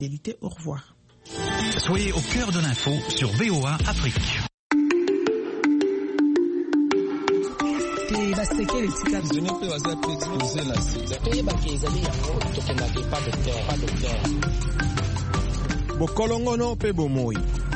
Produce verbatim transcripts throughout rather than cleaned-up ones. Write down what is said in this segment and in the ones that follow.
Au revoir. Soyez au cœur de l'info sur V O A Afrique. Bokolongono pe bomoi.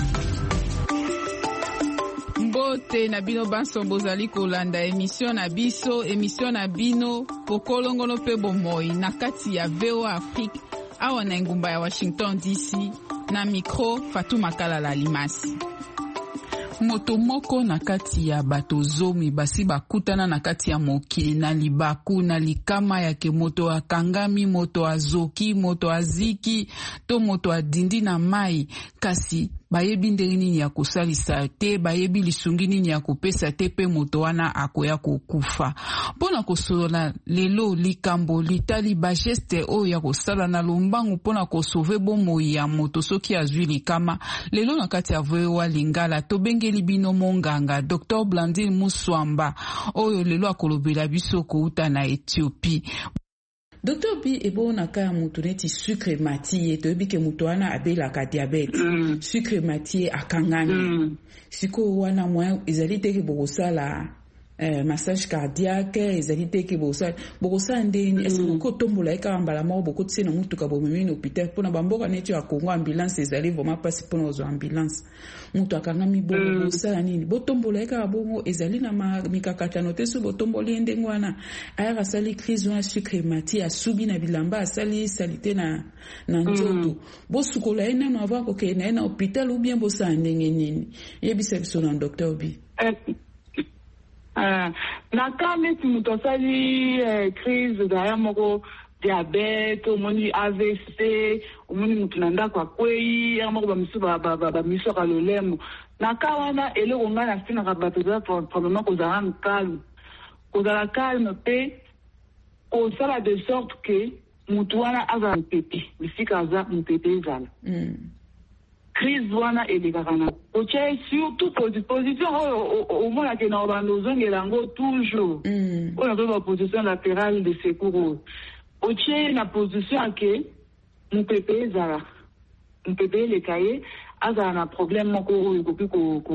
Mbote na bino banso bozali kolanda émission na biso émission na bino bokolongono pe bomoi na kati ya V O A Afrique awa na ngumba ya Washington D C na micro Fatou Makalala Limasi. Moto moko na kati ya bato zomi basi bakutana na kati ya mokili na libaku na likama yake moto akangami moto azoki moto aziki to moto adindi na mai kasi bayebi ndenge nini ya kosalisa te bayebi lisungi nini ya kopesa te pe moto wana akoya kokufa. Pona kosolola lelo likambo litali ba geste oyo ya kosala na lombangu pona kosove bomoi ya moto soki azwi likama lelo na kati ya V O A Lingala tobengeli bino monganga Docteur Blandine Muswamba oyo lelo akolobela biso kouta na Ethiopie. Docteur B ebo na kaya mutu neti sucre matiye to ebi ke mutu wana abela ka diabete mm. sucre matiye akangani mm. siko wana mwa ezali teke bokosala Uh, massage cardiaque ezali teke bosa bokosa ndeni mm. est-ce que tombola eka mbala moko bokotse na mutu ka bomemi na hôpital pona bamboka neti ya Congo ambulance ezali vraiment pas pona ozo ambulance mutu akangami bo mm. bosa nini botombola eka bongo ezali na mikakata note so botomboli ndengo wana aya sali crise wana sucre mati asubi na bilamba asali salite na na nzoto mm. bosukola ena no avant ko ke na hôpital ou bien bosa ndenge nini yebisa biso na docteur B. Uh, na kame ti mutu asali uh, crise daya moko diabete omoni A V C omoni mutu na ndako akwei ya moko bamiso bamiso ka lolemo na ka wana eloko ngai nafinaka bato eza probablement kozala calme kozala calme pe kosala de sorte ke mutu wana azala mopepe bisika aza mopepe ezala mm. crise wana elekaka na otie surtout position oyo omonake na obanda ozongela yango toujours oyo nazoba position latérale de secours otie na position ake mopepe ezala mopepe eleka ye azala na problème moko oyo ekoki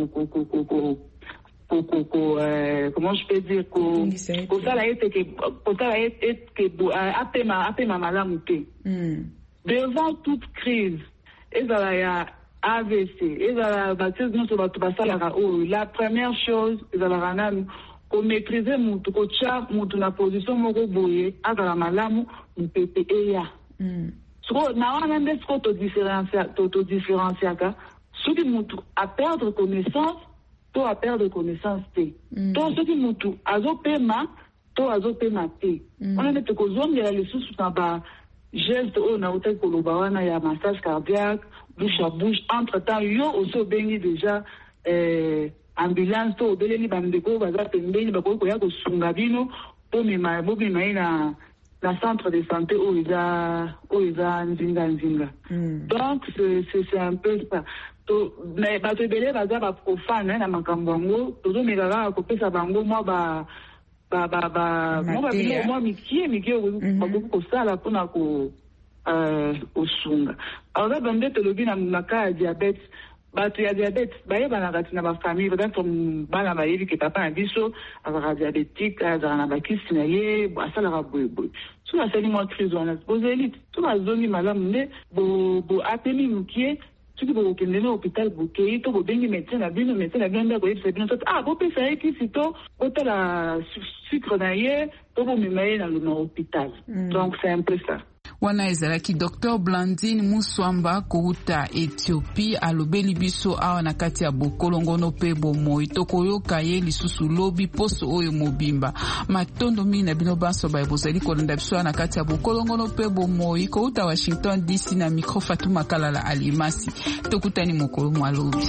comment je peux dire kosala ete kosala ete apema malamu te devant toute crise ezala ya A V C ezala baptise nyonso bato basalaka oyo la première chose ezalaka nanu komaîtriser mutu kotia mutu na position moko boye azala malamu mopepe eya soko na wana nde siko todifferenciaka soki mutu aperdre connaissance to aperdre connaissance te to soki mutu azopema to azopema te wana nde tokozongela lisusu na ba geste oyo nautaki koloba wana ya massage cardiaque bouche à bouche entre temps yo aussi obengi déjà eh, ambulance to obeleli bandeko baza pembeni bakoki koya kosunga bino bomema bomema ye na na centre de santé oyo eza oyo eza nzinga nzinga donc c'est un peu ça to mais bato ebele baza baprofane na makambo yango tozomeka kaka kopesa bango mwa ba ba ba ba mo ba bino mo mikie mikie bakoki kosala mpona ko euh osunga alors bande tolobi na maka ya diabete bato ya diabete bayebanaka ti na bafamille peut-être bana bayebi ke papa na biso azalaka diabétique azalaka na bakisi na ye asalaka boyeboye soki asali mwa crise wana bozeli soki azongi malamu nde apemi mokie soki bokokende na hôpital bokei to bobengi médecin na bino médecin na bino nde akoyebisa bino toti ah bopesa ye kisi to botala sucre na ye to bomema ye na hôpital donc c'est un peu ça. Wana ezalaki Docteur Blandine Muswamba kouta Ethiopie alobeli biso awa na kati ya bokolongono pe bomoi tokoyoka ye lisusu lobi poso oyo mobimba matondo mingi na bino banso baye bozali kolanda biso na kati ya bokolongono pe bomoi kouta Washington D C na micro Fatou Makalala Alimasi tokutani mokolo mwalobi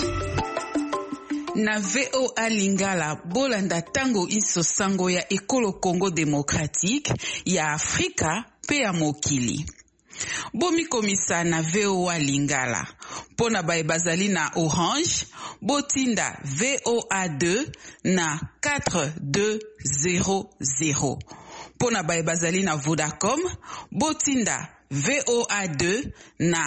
na V O A Lingala bolanda tango iso sango ya ekolo Congo démocratique ya Afrika pe ya mokili. Bomi komisa na V O A Lingala. Pona bae bazali na Orange, botinda V O A deux na quatre deux zéro zéro. Pona bae bazali na Vodacom, botinda V O A deux na